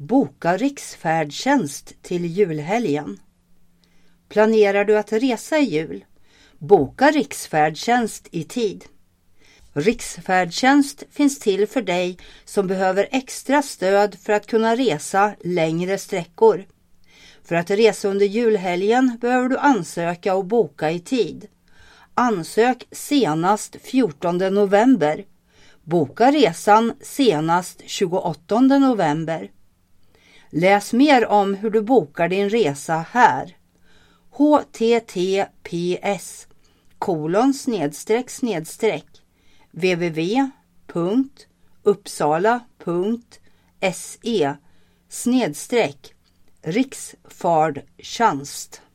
Boka riksfärdtjänst till julhelgen. Planerar du att resa i jul? Boka riksfärdtjänst i tid. Riksfärdtjänst finns till för dig som behöver extra stöd för att kunna resa längre sträckor. För att resa under julhelgen behöver du ansöka och boka i tid. Ansök senast 14 november. Boka resan senast 28 november. Läs mer om hur du bokar din resa här. https://www.uppsala.se/riksfärdtjänst